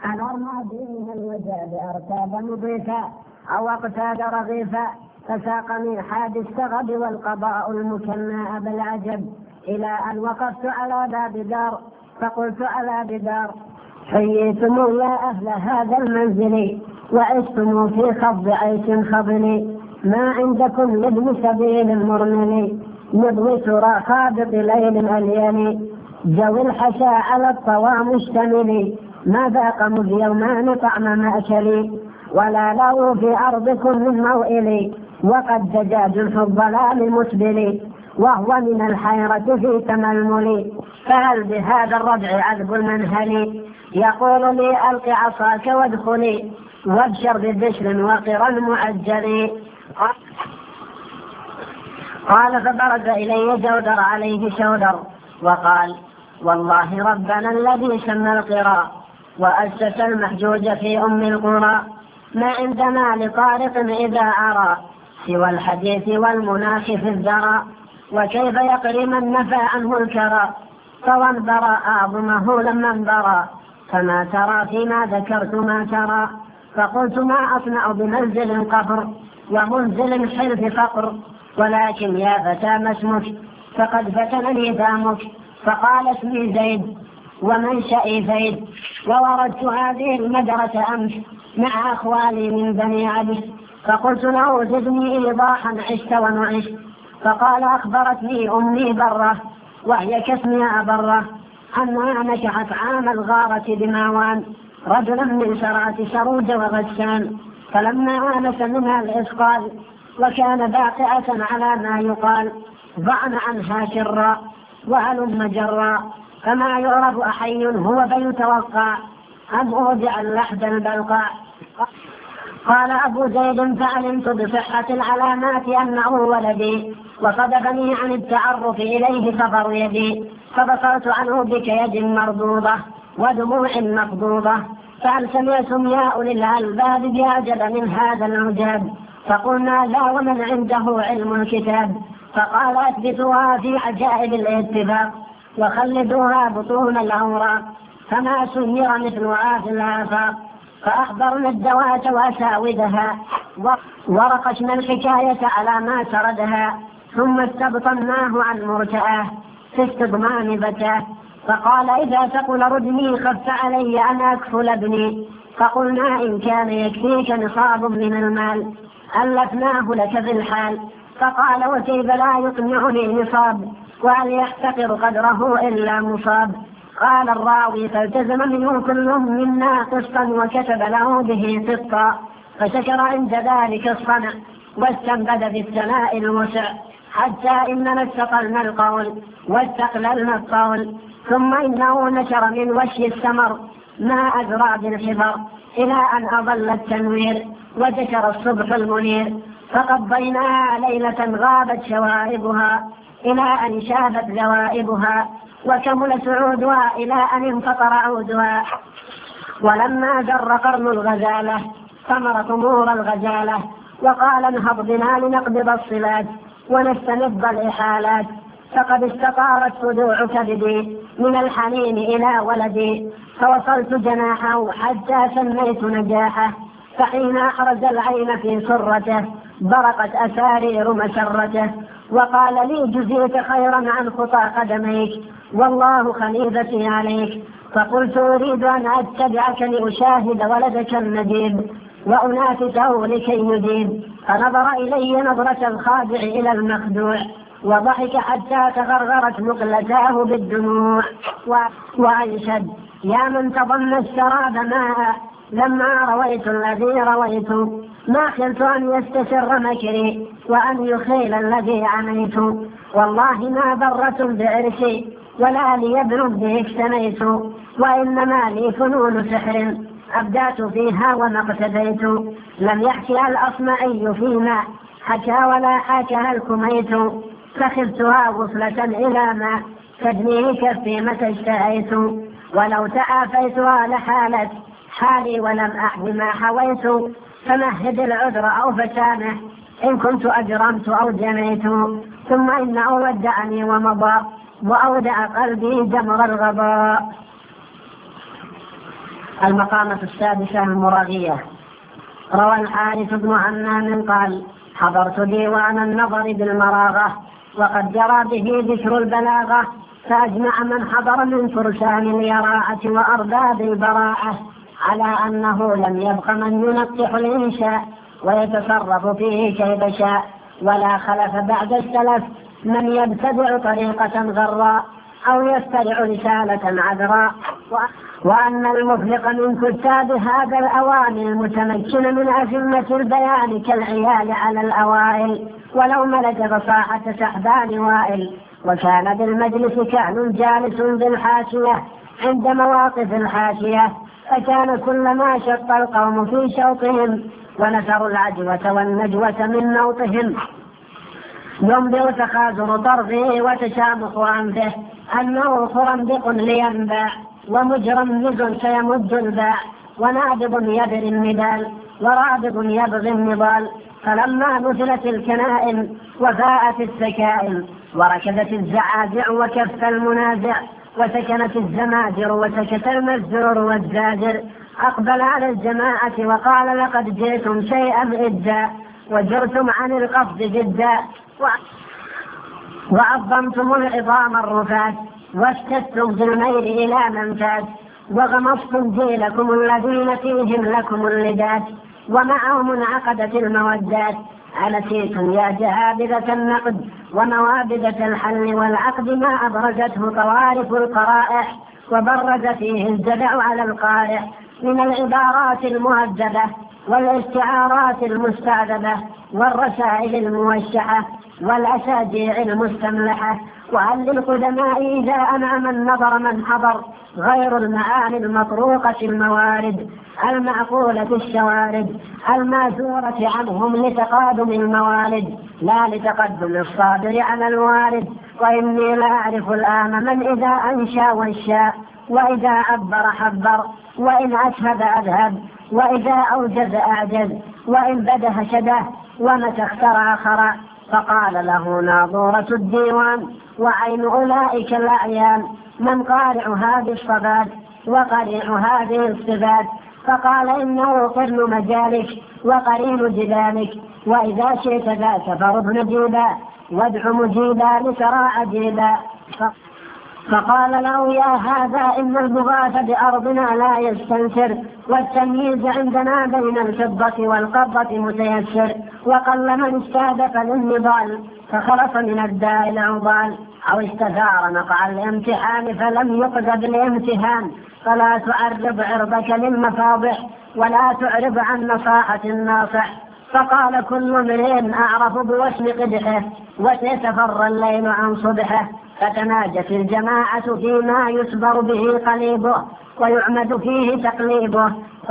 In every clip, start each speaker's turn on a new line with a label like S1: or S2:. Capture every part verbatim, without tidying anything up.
S1: الأرمادي من الوجاد أرتاب مضيفا أو اقتاد رغيفا فساقني حاد السغب والقضاء المكنى بالعجب إلى أن وقفت على باب دار فقلت على بدار حييتم يا أهل هذا المنزل وعشتم في خفض عيش خضل ما عندكم لابن سبيل مرمل نضوي ترى خابط ليل أليل جو الحشا على الطوى مشتمل ما ذاق مذ يومان طعم مأكلي ولا له في أرضكم من موئلي وقد دجاج في الظلام مسبلي وهو من الحيرة في تململي فهل بهذا الرجع عذب المنهل يقول لي ألق عصاك وادخلي وابشر ببشر وقرا معجل قال فبرز إلي جودر عليه شودر وقال والله ربنا الذي سمى القرى وأسس المحجوج في أم القرى ما عندنا لطارق إذا أرى سوى الحديث والمناخ في الذرى وكيف يقري من نفى عنه الكرى فوانبرى أعظمه لما انبرى فما ترى فيما ذكرت ما ترى فقلت ما أصنع بمنزل قفر ومنزل حلف فقر ولكن يا فتى ما اسمك فقد فتنني دامك فقال اسمي زيد ومنشئي زيد ووردت هذه المدرسة أمس مع أخوالي من بني عبس فقلت له زدني إيضاحا عشت ونعشت فقال أخبرتني أمي برة وهي كاسمها برة أنها نكحت عام الغارة بماوان رجلا من سرات سروج وغسان فلما آنس منها الإسقال وكان باقعة على ما يقال ضعن عنها شرا وهلم جرا فما يعرف أحي هو فيتوقع أم أوجع اللحد البلقاء. قال أبو زيد فعلمت بصحة العلامات أنه ولدي وصدفني عن التعرف إليه خبر يدي فبصرت عنه بكيد مردوضة ودموع مقبوضة فهل سمعتم يا أولي الألباب بأعجب من هذا العجاب فقلنا لا ومن عنده علم الكتاب فقال اثبتوها في عجائب الاتفاق وخلدوها بطون الأوراق فما سير مثلها في الآفاق فأخبرنا الدوات وأساودها ورقشنا الحكاية على ما سردها ثم استبطناه عن مرتآه في استضمان فتاه فقال إذا تقل ردني خف علي أن أكفل ابني فقلنا إن كان يكفيك نصاب من المال ألفناه لك في الحال فقال وكيف لا يقنعني نصاب وهل يحتقر قدره إلا مصاب قال الراوي فالتزم منه كل منا قسطا وكتب له به قسطا فشكر عند ذلك الصنع واستنبد في السماء الوسع حتى إننا استقلنا القول واستقللنا القول ثم إنه نشر من وشي السمر ما أزرع بالحفر إلى أن أضل التنوير وذكر الصبح المنير فقضيناها ليلة غابت شوائبها إلى أن شابت ذوائبها وكمل سعودها إلى أن انفطر عودها ولما در قرن الغزالة ثمر ثمور الغزالة وقال انهض بنا لنقبض الصلات ونستمد الإحالات فقد استطارت صدوع كبدي من الحنين إلى ولدي فوصلت جناحه حتى سميت نجاحه فحين أحرز العين في سرته برقت أسارير مسرته وقال لي جزيت خيرا عن خطى قدميك والله خليفتي عليك فقلت أريد أن أتبعك لأشاهد ولدك النديب وأنافسه لكي يجيب فنظر إلي نظرة الخادع إلى المخدوع وضحك حتى تغرغرت مقلتاه بالدموع وأنشد يا من تظن السراب ماء لما رويت الذي رويت ما خلت أن يستسر مكري وأن يخيل الذي عميت والله ما ضرة بعرشي ولا لي ابن به اكتنيت وإنما لي فنون سحر أبدأت فيها وما اقتديت لم يحكي الأصمعي فيما حكى ولا حكى الكميت فخذتها وصلة إلى ما تدنيه كفي متى اشتهيت ولو تعافيتها لحالت حالي ولم أحب ما حويت فمهد العذر أو فسامح إن كنت أجرمت أو جنيت ثم إنه ودعني ومضى وأودع قلبي جمر الغضاء. المقامة السادسة المراغية. روى الحارث بن همام قال: حضرت ديوان النظر بالمراغة وقد جرى به ذكر البلاغة، فأجمع من حضر من فرسان اليراعة وأرباب البراعة على أنه لم يبق من ينقح الإنشاء ويتصرف فيه كيف شاء، ولا خلف بعد السلف من يبتدع طريقة غراء أو يفترع رسالة عذراء، وأن المفلق من كتاب هذا الأوان المتمكن من أزمة البيان كالعيال على الأوائل، ولو ملك فصاحة سحبان وائل. وكان بالمجلس كأن جالس بالحاشية عند مواقف الحاشية، فكان كلما شط القوم في شوطهم ونثروا العجوة والنجوة من نوطهم ينبئ تخاذر طرفه وتشامخ أنفه أنه خرندق لينباع، ومجرمز سيمد الباع، ونابض يبري النبال، ورابض يبغي النضال. فلما نزلت الكنائن وفاءت السكائن وركبت الزعازع وكف المنازع وسكنت الزماجر وسكت المزجور والزاجر، أقبل على الجماعة وقال: لقد جئتم شيئا إدا وجرتم عن القفز جدا، وعظمتم العظام الرفات واشتدتم بالميل إلى منفات، وغمصتم جيلكم الذين فيهم لكم اللدات، ومعهم انعقدت المودات. أنسيتم يا جهابذة النقد وموابذة الحل والعقد ما أبرزته طوارف القرائح وبرز فيه الجدع على القارئ من العبارات المهذبة والاستعارات المستعذبة والرسائل الموشحة والأساجيع المستملحة. وهل للقدماء إذا أنعم النظر من حضر غير المعاني المطروقة الموارد المعقولة الشوارد الماثورة عنهم لتقادم الموالد لا لتقدم الصادر على الوارد. وإني لا أعرف الآن من إذا أنشى وانشاء، وإذا عبر حبر، وإن أشهد أذهب، وإذا أوجز أعجز، وإن بده شده، ومتى اخترع خرع. فقال له ناظورة الديوان وعين أولئك الأعيان: من قارع هذه الصفات وقريع هذه الصفات؟ فقال: إنه قرن مجالك وقرين جبالك، وإذا شئت ذاك فرب نجيبا وادع مجيبا لترى عجيبا. فقال له: يا هذا إن البغاث بأرضنا لا يستنكر، والتمييز عندنا بين الفضة والقبضة متيسر، وقل من استهدف للنضال فخلص من الداء العضال، أو استثار نقع الامتحان فلم يقذف الامتحان. فلا تعرض عرضك للمفاضح ولا تعرض عن نصاحة الناصح. فقال: كل امرئ أعرف بوسم قدحه وسيتفر الليل عن صبحه. فتناجت الجماعة فيما يسبر به قليبه ويعمد فيه تقليبه.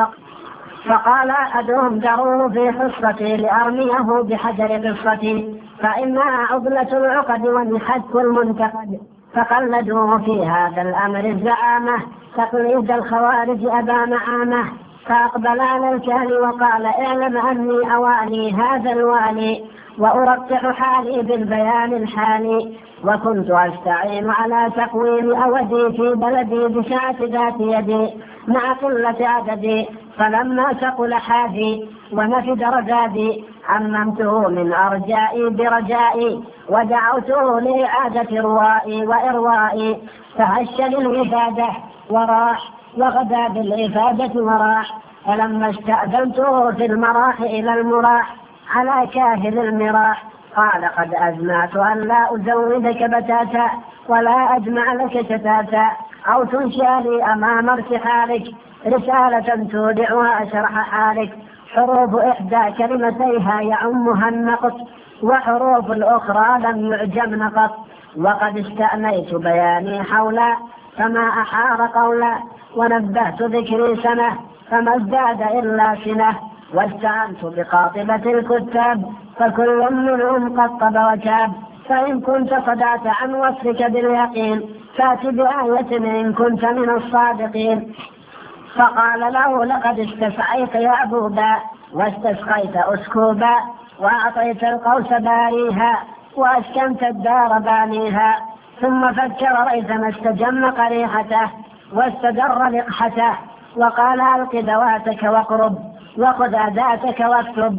S1: فقال أحدهم: دروه في حصتي لأرميه بحجر قصتي، فإنها عضلة العقد وانحك المنتقد. فقلدوه في هذا الأمر الزعامة تقليد الخوارج أبا معامة. فأقبل على الكهل وقال: اعلم أني أوالي هذا الوالي وأرقع حالي بالبيان الحالي، وكنت أستعين على تقويم أودي في بلدي بسعة ذات يدي مع قلة عددي. فلما ثقل حاجي ونفد رجادي عممته من أرجائي برجائي، ودعوته لإعادة روائي وإروائي. فهش للغفادة وراح وغدا بالغفادة وراح. فلما استأذنته في المراح إلى المراح على كاهل المراح قال: قد أزمعت أن لا أزودك بتاتا ولا أجمع لك شتاتا، أو تنشأ لي أمام ارتحالك رسالة تودعها أشرح حالك. حروف إحدى كلمتيها يعمها النقص، وحروف الأخرى لم يعجم قط. وقد استأنيت بياني حولا فما أحار قولا، ونبهت ذكري سنة فما ازداد إلا سنة. واستعنت بقاطبة الكتاب فكل منهم قد طب وتاب. فإن كنت صدعت عن وصفك باليقين فات بآية إن كنت من الصادقين. فقال له: لقد استسعيت يا أبوبا واستسقيت أسكوبا، وأعطيت القوس باريها وأسكنت الدار بانيها. ثم فكر ريثما استجم قريحته واستدر لقحته وقال ألق دواتك واقرب وخذ أداتك واكتب.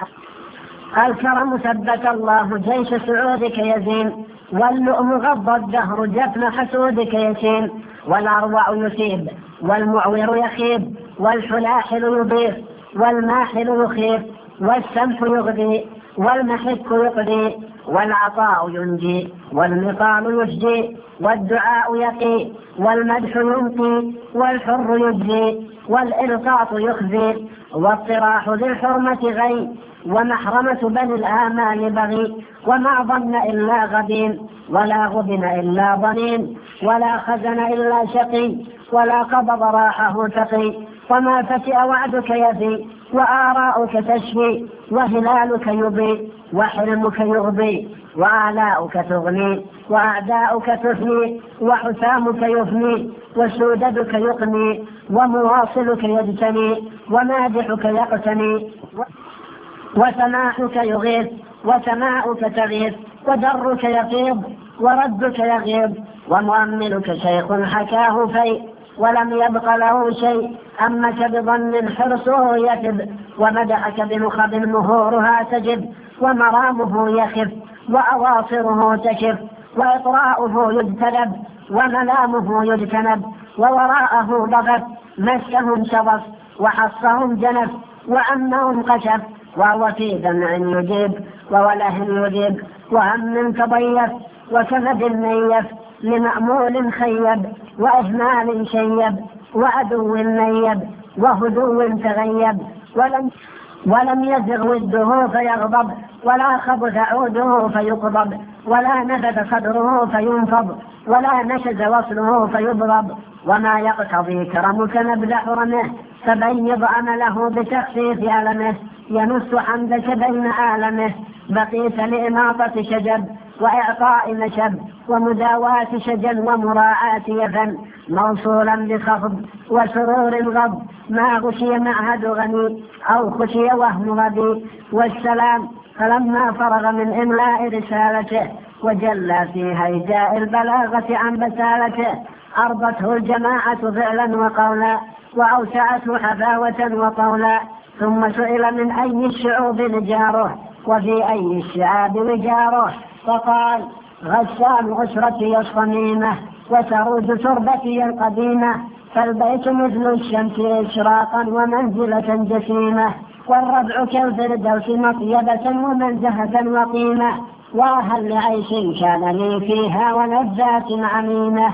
S1: الكرم ثبت الله جيش سعودك يزين، واللؤم غض الدهر جفن حسودك يشين، والأروع يثيب والمعور يخيب، والحلاحل يضيف والماحل يخيف، والسمح يغذي والمحك يقضي، والعطاء ينجي والمقام يفجي، والدعاء يقي والمدح ينقي، والحر يجزي والإلقاط يخزي، والطراح ذي الحرمة غي، ومحرمة بني الآمال بغي، وما ظن إلا غدين، ولا غبن إلا ظنين، ولا خزن إلا شقي، ولا قبض راحه تقي، وما فتئ وعدك يفي، وآراؤك تشفي، وهلالك يبي، وحلمك يغبي، وآلاؤك تغني، وأعداؤك تثني، وحسامك يفني، وسوددك يقني، ومواصلك يجتني، ومادحك يقتني، وسماحك يغيث وسماؤك تغيث، ودرك يفيض وردك يغيض، ومؤملك شيخ حكاه في ولم يبق له شيء، أمك بظن حرصه يكب، ومدحك بنخب مهورها تجب، ومرامه يخف وأواصره تكف، وإطراؤه يجتنب وملامه يجتنب، ووراءه ضغط مسهم شظف وحصهم جنف، وأنهم قشف، وهو في دمع يجيب ووله يجيب، وهم تضيف وكمد نيف، لمأمول خيب وإهمال شيب، وعدو نيب وهدو تغيب، ولم ولم يزغ وده فيغضب، ولا خبث عوده فيقضب، ولا نفذ صدره فينفض، ولا نشز وصله فيضرب، وما يقتضي كرمك نبذ حرمه، فبيض أمله بتخفيف ألمه، ينص حمدك بين آلمه، بقيت لإماطة شجب وإعطاء نشب، ومداواة شجل ومراعاة يفن، موصولا بخفض وسرور غض، ما غشي معهد غني أو خشي وهم غبي، والسلام. فلما فرغ من إملاء رسالته وجلى في هيجاء البلاغة عن بسالته، أرضته الجماعة فعلا وقولا، وأوسعته حفاوة وطولا، ثم سئل من أي الشعوب نجاره، وفي أي الشعاب وجاره، فقال غسان عشرتي الصميمة، وتروج تربتي القديمة، فالبيت مثل الشمس إشراقا ومنزلة جسيمة، والربع كالفردوس مطيبة ومنزهة وقيمة، وهل لعيش كان لي فيها ولذات عميمة،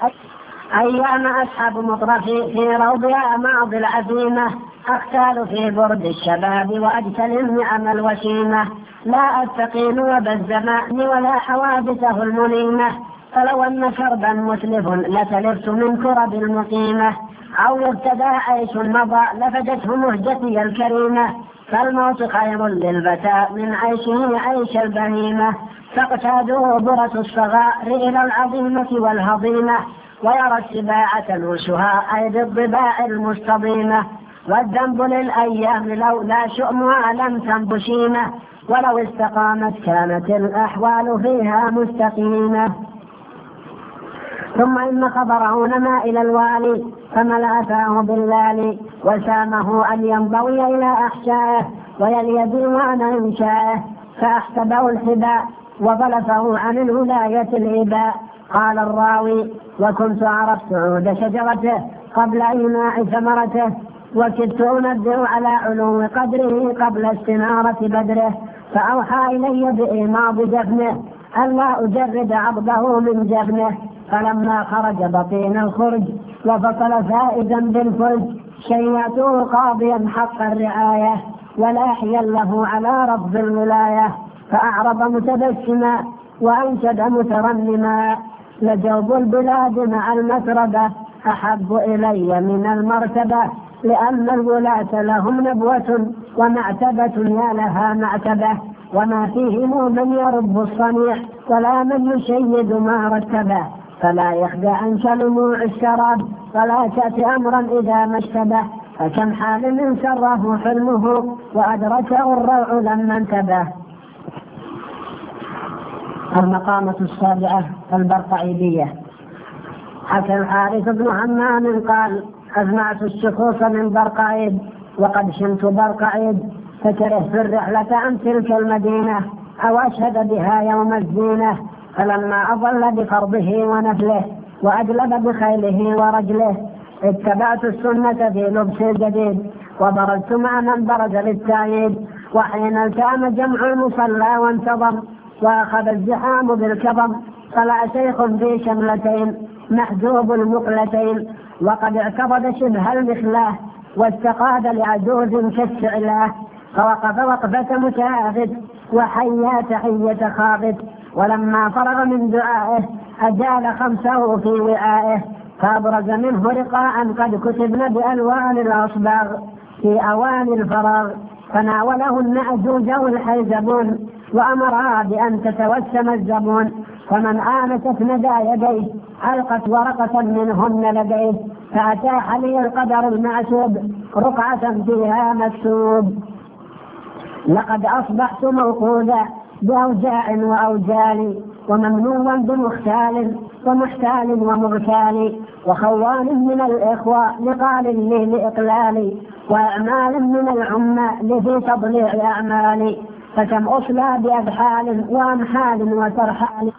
S1: أيام أصحاب مطرفي في روضها ماضي العزيمة، أختال في برد الشباب وأجتل النعم الوسيمة، لا أستقيم وبا الزمان ولا حوادثه المليمة، فلو أن كربا متلف لتلفت من كرب المقيمة، أو ابتدى عيش مضى لفدته مهجتي الكريمة، فالموت خير للبتاء من عيشه عيش البهيمة، فاقتادوا برة الصغار إلى العظيمة والهضيمة، ويرى السباع تلوشها أيدي الضباع المستضيمة، والذنب للأيام لولا شؤمها لم تنبشيمة، ولو استقامت كانت الأحوال فيها مستقيمة. ثم إن خبره نما إلى الوالي فملأ فاه باللالي، وسامه أن ينضوي إلى أحشائه ويلي ديوان إنشائه، فأحسبه الحباء وظلفه عن الولاية الإباء. قال الراوي: وكنت عرفت عود شجرته قبل إيماع ثمرته، وكدت أنبئ على علو قدره قبل استنارة بدره، فأوحى إلي بإيماض جفنه ألا أجرد عبده من جفنه، فلما خرج بطين الخرج وفصل فائزا بالفرج، شيعته قاضيا حق الرعاية ولاحيا له على رفض الولاية، فأعرض متبسما وأنشد مترنما: لجوب البلاد مع المتربة أحب إلي من المرتبة، لأن الولاة لهم نبوة ومعتبة يا لها معتبة، وما فيهم من يرب الصنيع ولا من يشيد ما رتبه، فلا يخدع عن شلموع الشراب ولا تأتي أمرا إذا ما اشتبه، فكم حال من سره حلمه وأدركه الروع لما انتبه. المقامة السابعة البرقعيدية. حكى الحارث بن همام قال: أجمعت الشخوص من برقعيد وقد شمت برقعيد، فكرهت الرحلة عن تلك المدينة أو أشهد بها يوم الزينة. فلما أضل بفرضه ونفله وأجلب بخيله ورجله اتبعت السنة في لبس الجديد، وبرزت مع من برز للتعييد. وحين التام جمع المصلى وانتظم وأخذ الزحام بالكظم، طلع شيخ في شملتين محجوب المقلتين، وقد اعترض شبه المخلاه واستقاد لعجوز كالشعلاه، فوقف وقفة متاخد وحيا تحية خافت. ولما فرغ من دعائه أجال خمسه في وعائه، فأبرز منه رقاعا قد كتبن بألوان الأصباغ في أوان الفراغ، فناولهن أجوجه الحيزبون وأمرها بأن تتوسم الزبون. فمن آنست ندى يديه ألقت ورقة منهن لديه، فأتاح لي القدر المعسوب رقعة فيها مكتوب: لقد أصبحت موقوذا بأوجاع وأوجال، وممنوعا بمختال ومحتال ومغتال، وخوان من الإخوة لقال لي لإقلالي، وأعمال من العمال في تضليع أعمالي. فكم أصلى بأبحال وأمحال وترحال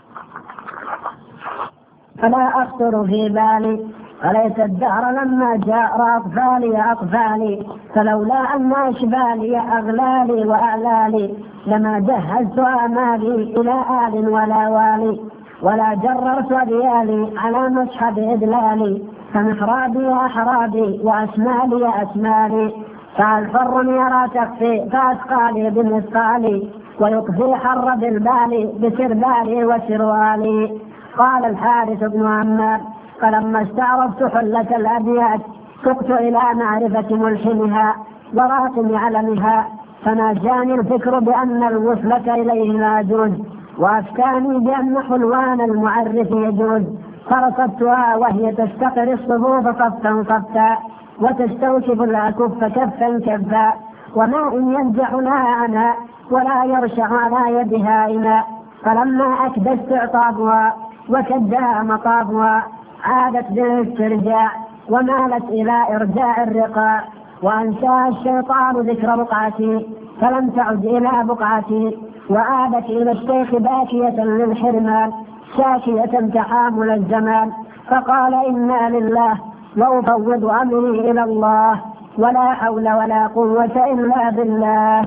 S1: فلا أخطر في بالي، وليس الدهر لما جاء أطفالي أطفالي، فلولا أن أشبالي أغلالي وأعلالي لما جهزت آمالي إلى آل ولا والي، ولا جررت أديالي على مصحب إدلالي، فمحرابي أحرابي وأسمالي أسمالي، فالفر يرى تخفي فأثقالي بمثقالي، ويطفي حر بالبالي بسربالي وسروالي. قال الحارث بن عمار: فلما استعرضت حلة الأبيات سقت إلى معرفة ملحمها وراقم علمها، فناجاني الفكر بأن الوصلة إليه لا يجوز، وأفتاني بأن حلوان المعرف يجوز، فرصدتها وهي تستقر الصفوف صفا صفا، وتستوشف الأكف كفا كفا، وماء ينزح لها عنها ولا يرشع على يدها إناء. فلما أكدست عطابها وكدها مطابها عادت بالاسترجاع ومالت إلى إرجاع الرقاع، وأنساها الشيطان ذكر بقعتي فلم تعد إلى بقعتي، وعادت إلى الشيخ باكية للحرمان شاكية تحامل الزمان، فقال: إنا لله وأفوض أمري إلى الله، ولا حول ولا قوة إلا بالله.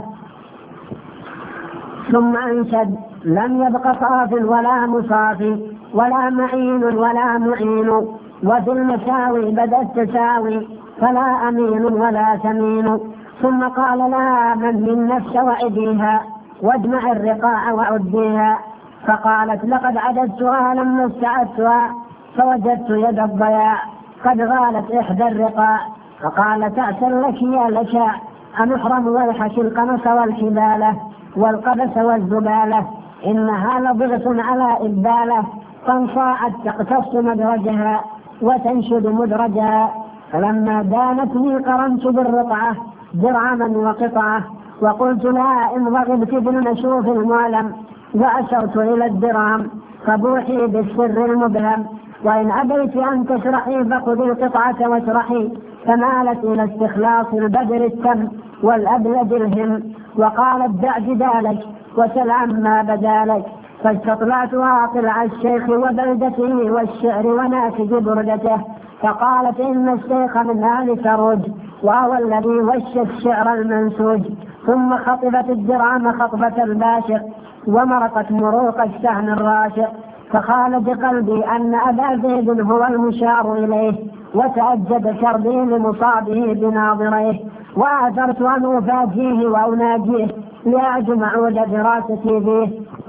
S1: ثم أنشد: لم يبق صاف ولا مصافي ولا معين ولا معين، وفي المساوي بدا التساوي فلا أمين ولا ثمين. ثم قال: لا من من نفس وعديها واجمع الرقاع وعديها. فقالت: لقد عددتها لما استعدتها فوجدت يد الضياع قد غالت إحدى الرقاع. فقال: تأسا لك يا لشاع أنحرم ويحك القمص والحبالة والقبس والزبالة، إنها لضغط على إبالة، فانصاعت تقتص مدرجها وتنشد مدرجها. فلما دانتني قرنت بالرقعة درعما وقطعة، وقلت لها: إن رغبت بالمشوف المعلم، وأشرت إلى الدرهم، فبوحي بالسر المبهم، وإن أبيت أن تشرحي فخذي القطعة واشرحي. فمالت إلى استخلاص البدر التم والأبلج الهم، وقالت: دع جدالك وسل عما بدالك. فاستطلعتها طلع الشيخ وبلدته والشعر وناسج بردته، فقالت: إن الشيخ من آل سروج، وهو الذي وش الشعر المنسوج. ثم خطبت الدرام خطبة الباشق، ومرقت مروق السهم الراشق. فخال بقلبي أن أبا زيد هو المشار إليه، وتأجد كربي لمصابه بناظريه، وآثرت أن أفاجيه وأناجيه لأجمع دراستي به،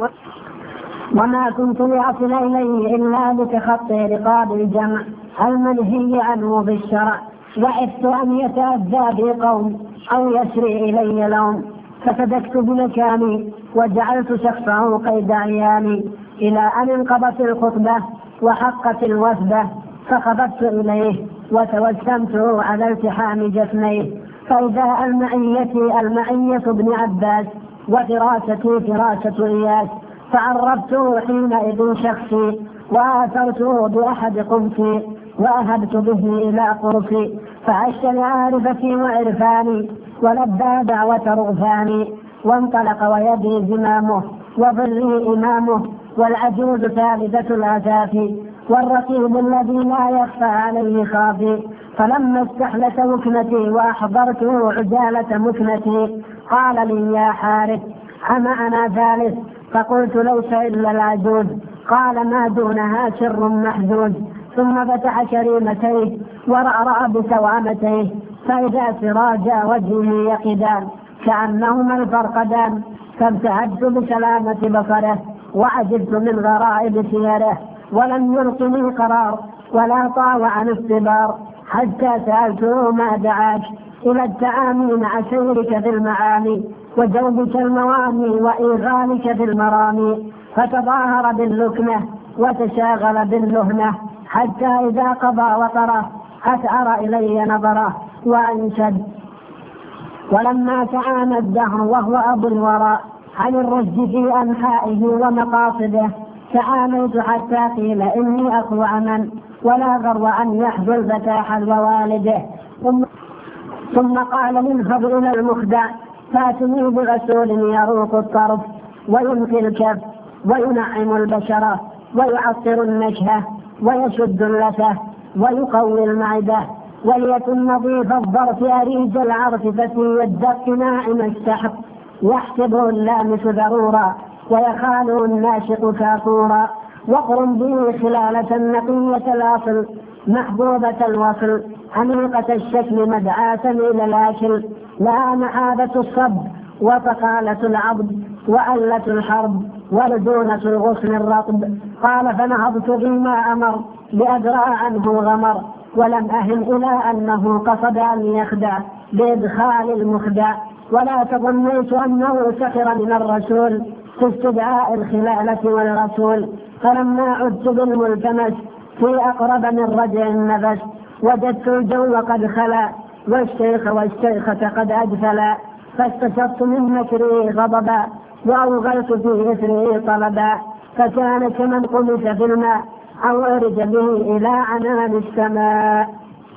S1: وما كنت لأصل إليه إلا بتخطي رقاب الجمع المنهي عنه بالشرع، وعفت أن يتأذى بي قوم أو يسري إلي لوم، فسدكت بمكاني وجعلت شخصه قيد عياني، إلى أن انقضت الخطبة وحقت الوثبة، فخبطت إليه وتوسمته على التحام جفنيه، فإذا المعية المعية ابن عباس وفراستي فراسة إياس، فعرفته حينئذ شخصي وآثرته بأحد قمتي، وأهبت به إلى قرصي، فعش لعارفتي وعرفاني، ولبى دعوة رغفاني. وانطلق ويدي زمامه، وظلي إمامه، والعجوز ثالثة العتاف، والرقيب الذي لا يخفى عليه خافي. فلما استحلت وكنتي وأحضرته عجالة مكنتي، قال لي يا حارث أمعنا ثالث؟ فقلت ليس إلا العجوز. قال ما دونها سر محجوز. ثم فتح كريمتيه ورأرأ بسوامتيه، فإذا سراجا وجهه يقدان كأنهما الفرقدان. فابتعدت بسلامة بصره، وعجبت من غرائب سيره، ولم يلقني قرار ولا طاوع عن استبار، حتى سألته ما دعاك إلى التعامي مع سيرك في المعاني، وجوبك المواني، وإيغالك في المرامي. فتظاهر باللكنة وتشاغل باللهنة، حتى إذا قضى وطره أسعر إلي نظره وأنشد. ولما تعانى الدهر وهو أبو الوراء عن الرشد في أنحائه ومقاصده، تعاميت حتى قيل إني أخو عمن، ولا غر أن يحظو الفتى حلو والده. ثم, ثم قال ننهض إلى المخدع، فاتني برسول يروق الطرف وينقي الكف وينعم البشرة ويعطر النكهة ويشد اللثة ويقوي المعدة، وليكن نظيف الظرف أريج العرف فتي الدق ناعم السحر، يحسبه اللامس ذرورا ويخاله الناشق كافورا. وقرن به خلالة نقية الأصل محبوبة الوصل، عميقة الشكل مدعاة إلى الأكل، لا محابة الصب وفقالة العضد وألة الحرب ولدونة الغصن الرطب. قال فنهضت بما أمر لأدرى عنه غمر، ولم أهم إلى أنه قصد أن يخدع بإدخال المخدع، ولا تظنيت أنه سخر من الرسول في استدعاء الخلالة والرسول. فلما عدت بالملتمس في أقرب من رجع النفس، وجدت الجو قد خلا والشيخ والشيخة قد أدفلا، فاستشرت من مكري غضبا وأوغلت في إثره طلبا، فكان كمن قمت في الماء أو أرج به إلى عنان السماء.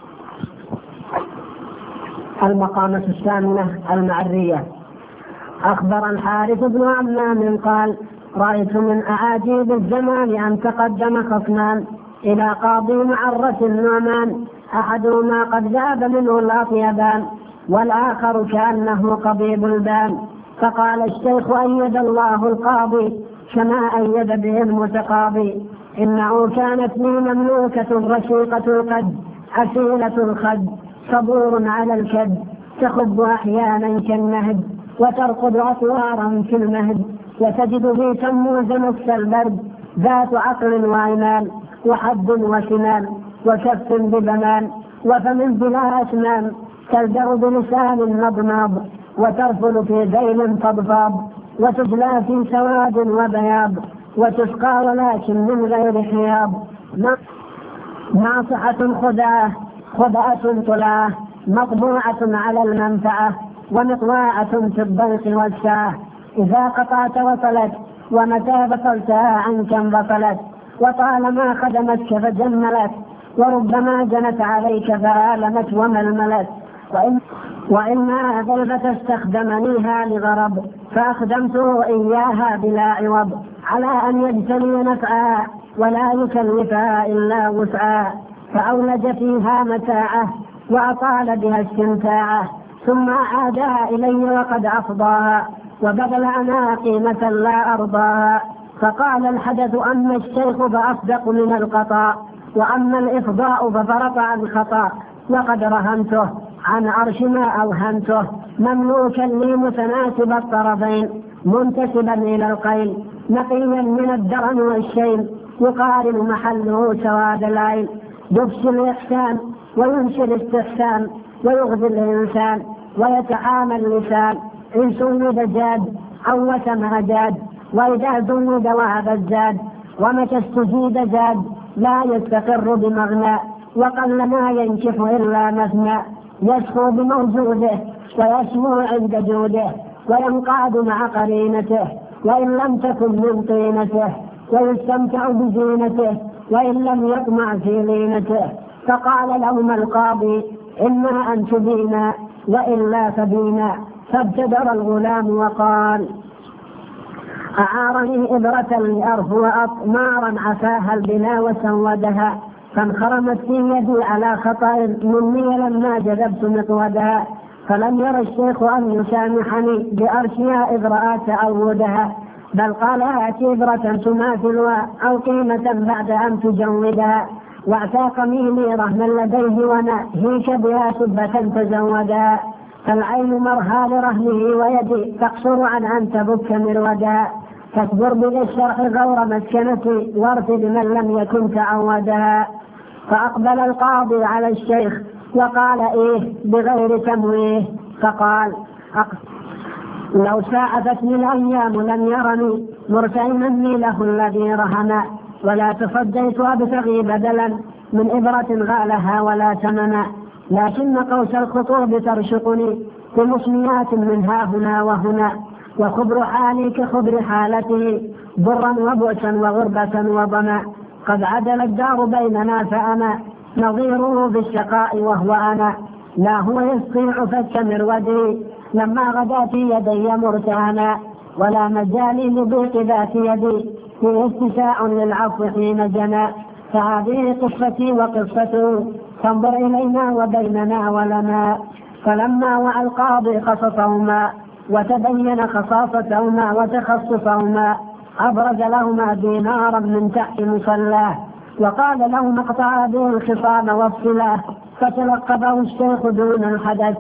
S1: المقامة الثامنة المعرية. أخبر الحارث بن عمام قال رأيت من أعاجيب الزمان أن تقدم خصمان إلى قاضي معرة النعمان، أحدهما قد ذاب منه الأطيبان والآخر كأنه قضيب البان. فقال الشيخ أيد الله القاضي كما أيد به المتقاضي، إنه كانت لي مملوكة رشيقة القد أسيلة الخد، صبور على الكد، تخب أحيانا كالنهد وترقد أطوارا في المهد، وتجد في تموز نفس البرد ذات عقل وإيمان وحد وسنان وكف ببنان وفم بلا أسنان، تلدغ بلسان نضناض وترفل في ذيل فضفاض، وتجلى في سواد وبياض وتسقى ولكن من غير حياض، ناصحة خدعة خدعة طلعة مطبوعة على المنفعة ومطواعة في الضيق والساعة، إذا قطعت وصلت ومتى بطلتها عنك انبطلت، وطالما خدمتك فجملت وربما جنت عليك فآلمت وململت. وإن وإنها ظلفة استخدمنيها لغرض فأخدمته إياها بلا عوض، على أن يجتني نفعها ولا يكلفها إلا وسعها، فأولج فيها متاعه وأطال بها استمتاعه، ثم عادها إلي وقد أفضاها وبذل أنا قيمة لا أرضاها. فقال الحدث أما الشيخ فأصدق من القطاع، وأما الإفضاء ففرط عن خطأ، وقد رهنته عن عرش ما أوهمته، مملوكا لي متناسب الطرفين منتسبا إلى القيل، نقيا من الدرن والشيل، يقارن محله سواد العين، يفشي الإحسان وينشي الاستحسان، ويغذي الإنسان ويتحامى اللسان، إن سود جاد أو وسم جاد، وإذا زود وهب الزاد، ومتى استجيد زاد لا يستقر بمغنى، وقل ما ينكف إلا مثنى، يسخو بموجوده ويسمو عند جوده، وينقاد مع قرينته وإن لم تكن من طينته، ويستمتع بزينته وإن لم يطمع في لينته، فقال لهما القاضي: إما أن تبينا وإلا فبينا. فابتدر الغلام وقال: أعارني إبرة لأرفو أطمارا عفاها البنا وسودها، فانخرمت في يدي على خطأ مني لما جذبت مقودها، فلم ير الشيخ أن يسامحني بأرشها إبرأة تعودها، بل قال: آت إبرة تماثلها أو قيمة بعد أن تجودها، واعتاق ميلي رهنا لديه وناهيك بها سبة تزودها، فالعين مرها لرهنه ويدي تقصر عن أن تبك مرودها، فاصبر بذي الشرح غور مسكنتي وارفد من لم يكن تعودها. فأقبل القاضي على الشيخ وقال: إيه بغير تمويه. فقال: لو ساعفتني الأيام لم يرني مرتئما له الذي رهنا، ولا تصديت أبتغي بدلا من إبرة غالها ولا ثمنا، لكن قوس الخطوب ترشقني بمسميات من ها هنا وهنا، وخبر حالي كخبر حالته ضرا وبؤسا وغربة وضنا، قد عدل الدار بيننا فأنا نظيره بالشقاء وهو أنا، لا هو يستطيع فك مرودي لما غدا في يدي مرتهنا، ولا مجالي لضيق ذات يدي في اتساع للعفو حين جنى، فهذه قصتي وقصته فانظر إلينا وبيننا ولنا. فلما وعى القاضي قصصهما وتبين خصاصتهما وتخصصهما أبرز لهما دينارا من تحت مصلاه، وقال لهما: اقطعا به الخصام والصلاه. فتلقبه الشيخ دون الحدث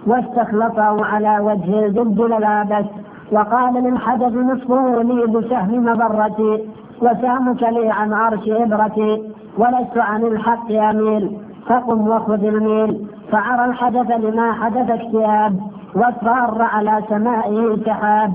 S1: واستخلصه على وجه الجد للابس، وقال: للحدث نصفه لي بسهم مبرتي، وسامك لي عن عرش إبرتي، ولست عن الحق أميل، فقم وخذ الميل. فعرى الحدث لما حدث اكتئاب، واصفر على سمائه سحاب،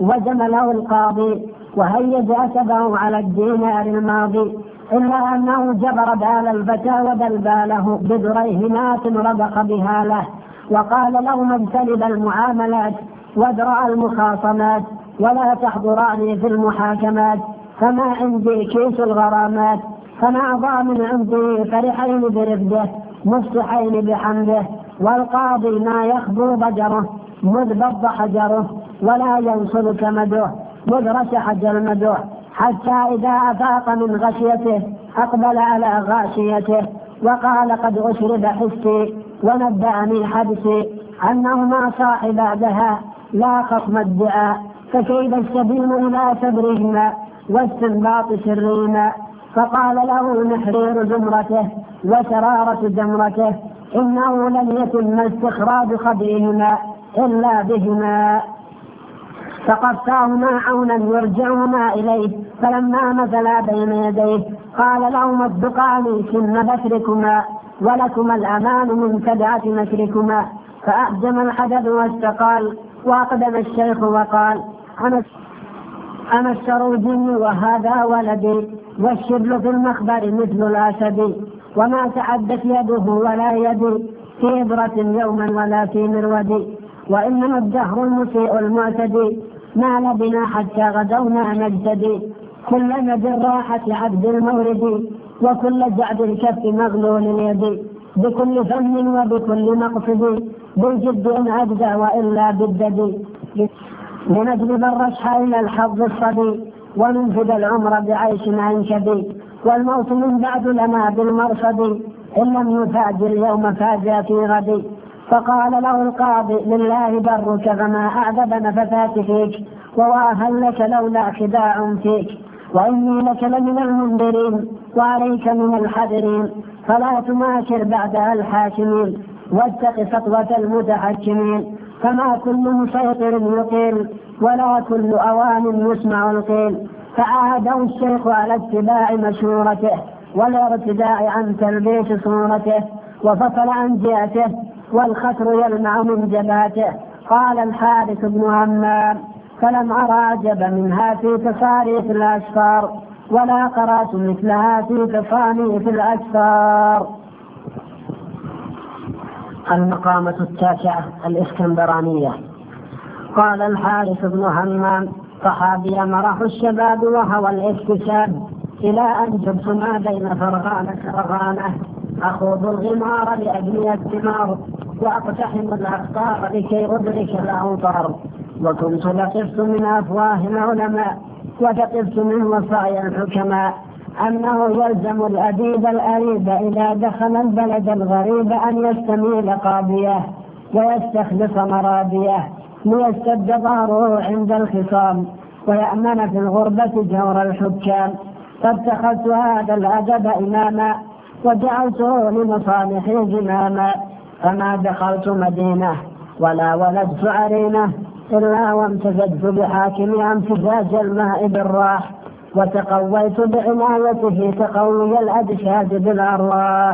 S1: وجمله القاضي وهيج أسبه على الدينار الماضي، إلا أنه جبر بال الفتى ودلباله بدريهمات ربق بها له، وقال لهما: اجتنب المعاملات وادرأ المخاصمات، ولا تحضراني في المحاكمات، فما عندي كيس الغرامات. فنعضى من عنده فرحين برفده مفتحين بحمده، والقاضي ما يخبو ضجره مذ بض حجره، ولا ينصل كمده مذ رشح جلمده، حتى إذا أفاق من غشيته أقبل على غاشيته، وقال: قد أشرب حسي ونبأني حدسي أنهما صاحبادها لا خصم الدعاء، فكيف السبيل إلى صبرهما واستنباط سرهما. فقال له نحرير زمرته وشرارة جمرته: إنه لن يتم استخراج خبرهما إلا بهما. فقفتاهما عونا يرجعهما إليه، فلما مثلا بين يديه قال لهما: اصدقاني سن بشركما ولكما الأمان من تدعة نشركما. فأحجم الحدث واستقال، وأقدم الشيخ وقال: أنا أنا السروجي وهذا ولدي، والشبل في المخبر مثل الأسد، وما تعدت يده ولا يدي في إبرة يوما ولا في مرود، وإنما الدهر المسيء المعتدي ما لبنا حتى غدونا نجتدي، كل مد راحة عبد المورد، وكل جعد الكف مغلول اليد، بكل فن وبكل مقصد، بالجد إن أجزى وإلا بالدد، لنجلب الرشح إلى الحظ الصدي، وننفذ العمر بعيش عنكبي، والموت من بعد لنا بالمرصد، إن لم يفاج اليوم فاجا في غدي. فقال له القاضي: لله برك فما أعذب نفثات فيك، وواها لك لولا خداع فيك، وإني لك لمن المنذرين وعليك من الحذرين، فلا تماكر بعدها الحاكمين، واتق سطوة المتحكمين، فما كل مسيطر يقيل ولا كل أوان يسمع القيل. فعاده الشيخ على اتباع مشورته والارتداء عن تلبيس صورته، وفصل عن جهته والخطر يلمع من جباته. قال الحارث بن همام: فلم أرى عجب منها في تصاريف الأسفار، ولا قرأت مثلها في تصانيف الأسفار. المقامة التاسعة الإسكندرانية. قال الحارث بن همام: صحابي مرح الشباب وهوى الاكتساب، إلى أن جبت ما بين فرغانة فرغانة، أخوض الغمار لأبني الثمار وأقتحم الأخطار لكي أدرك الأوطار. وكنت لقفت من أفواه العلماء وتقفت من وصايا الحكماء أنه يلزم الأديب الأريب إذا دخل البلد الغريب أن يستميل قاضيه ويستخلص مرابيه ليستد ضاره عند الخصام ويأمن في الغربة جور الحكام. فاتخذت هذا الأدب إماما وجعلته لمصالحي زماما. فما دخلت مدينة ولا ولدت عرينة إلا وامتزجت بحاكم امتزاج الماء بالراح وتقويت بعنايته تقوي الأجساد بالأرواح.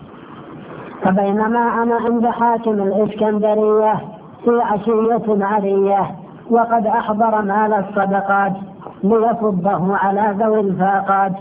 S1: فبينما أنا عند حاكم الإسكندرية في عشية عرية وقد أحضر مال الصدقات ليصبه على ذوي الفاقات،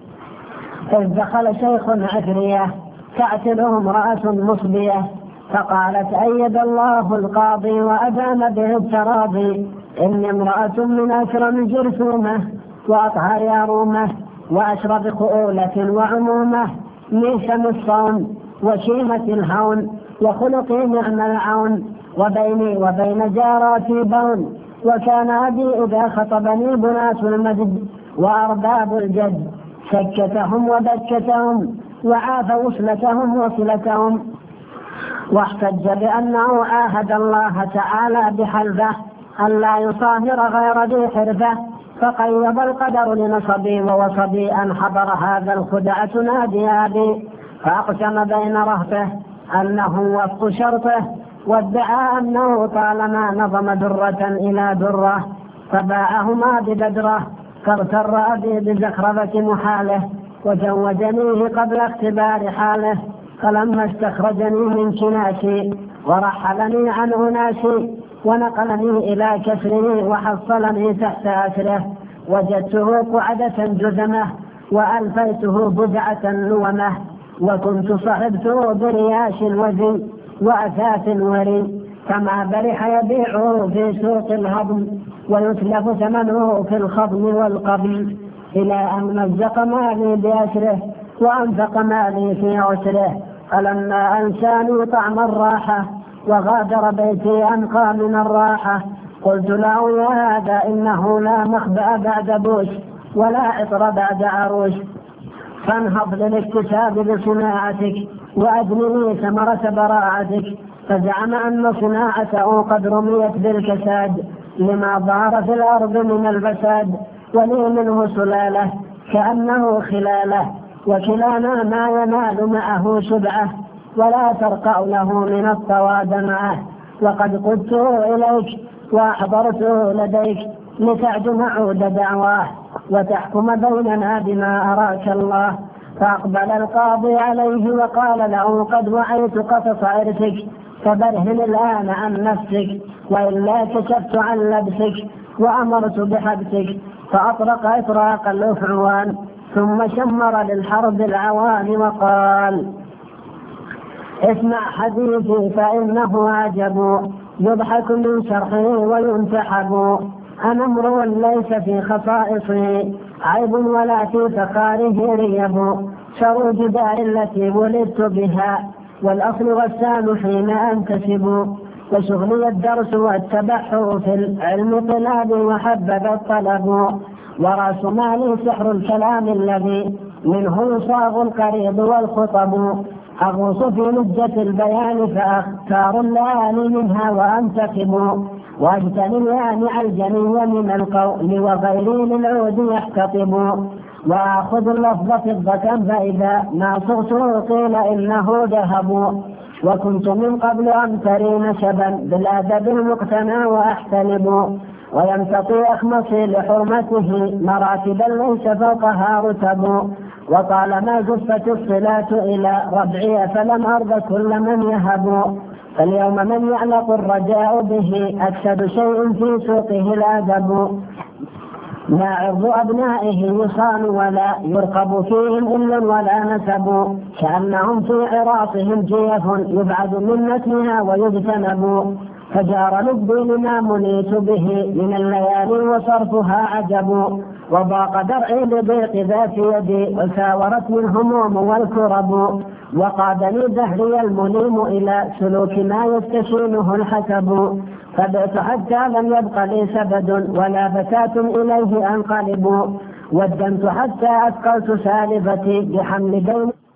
S1: إذ دخل شيخ عفرية تعتله امرأة مصبية فقالت أيد الله القاضي وأدام به التراضي إني امرأة من أكرم جرثومة وأطهر يارومة وأشرب خؤولة وعمومة ميشم الصوم وشيمة الهون وخلقي نعم العون وبيني وبين جاراتي بون. وكان أبي إذا خطبني بنات المجد وأرباب الجد سكتهم ودكتهم وعاف وصلتهم وصلتهم. واحتج بأنه عاهد الله تعالى بحلفه أن لا يصاهر غير ذي حرفه فقيض القدر لنصبي ووصبي أن حضر هذا الخدع تنادي أبي فأقسم بين رهته أنه وفق شرطه وادعى أنه طالما نظم درة إلى درة فباعهما ببدرة. فاغتر أبي بزخرفة محاله وزوجنيه قبل اختبار حاله. فلما استخرجني من كناسي ورحلني عن أناسي ونقلني إلى كسره وحصلني تحت أسره وجدته قعدة جزمة وألفيته بدعة لومة وكنت صحبته برياش وزي وأثاث وري فما برح يبيعه في سوق الهضم ويتلف ثمنه في الخضم والقبل إلى أن مزق مالي بأسره وأنفق مالي في عسره. فلما أنساني طعم الراحة وغادر بيتي أنقى من الراحة قلت له يا هذا إنه لا مخبأ بعد بوش ولا عطر بعد عروش فانهض للاكتساب بصناعتك وأدنني ثمرة براعتك. فزعم أن صناعته قد رميت بالكساد لما ظهر في الأرض من الفساد ولي منه سلالة كأنه خلاله وكلانا ما ينال معه شبعه ولا ترقع له من الطواد معه. وقد قدته إليك وأحضرته لديك لتعجم عود دعواه وتحكم بيننا بما أراك الله. فأقبل القاضي عليه وقال له قد وعيت قصص عرسك فبرهن الآن عن نفسك وإلا كشفت عن لبسك وأمرت بحبسك. فأطرق إطراق الأفعوان ثم شمر للحرب العوان وقال اسمع حديثي فإنه عجب يضحك من شرحه وينتحب. أنا امرؤ ليس في خصائصي عيب ولا في فخاره ريب شر جدار التي ولدت بها والأصل غسان حين أنتسب وشغلي الدرس والتبحر في العلم طلاب وحبب الطلب ورأس مالي سحر الكلام الذي منه يصاغ القريض والخطب. أغوص في لجة البيان فأختار الليالي منها وأنتخب واجتني اليانع الجني من القول وغيري للعود يحتطب وأخذ اللفظ فضة فإذا ما صغته قيل إنه ذهب. وكنت من قبل أمتري نشبا بالأدب المقتنى وأحتلب ويمتطي أخمصي لحرمته مراتبا ليس فوقها رتب. وطالما زفت الصلاة إلى ربعي فلم أرض كل من يهب. فاليوم من يعلق الرجاء به أكسد شيء في سوقه الأدب. لا عرض أبنائه يصان ولا يرقب فيهم إلا ولا نسب كأنهم في عراصهم جيف يبعد من نتنها ويجتنب. فجار لبي لما منيت به من الليالي وصرفها عجب وضاق درعي لضيق ذات يدي، وساورتني الهموم والكرب، وقادني دهري المليم إلى سلوك ما يستشينه الحسب، فبئت حتى لم يبق لي سبد ولا بتات إليه أنقلب، ودمت حتى أثقلت سالفتي بحمل بين